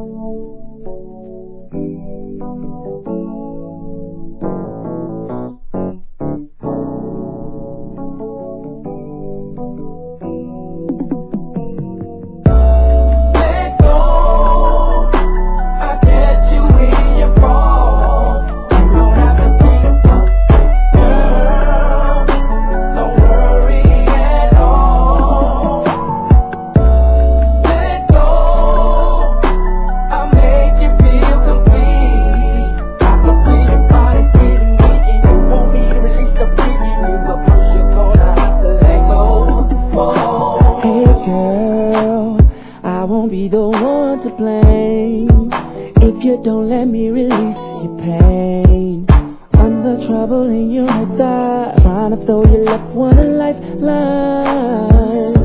I won't be the one to blame if you don't let me release your pain. I'm the trouble in your head, trying to throw your loved one a lifeline.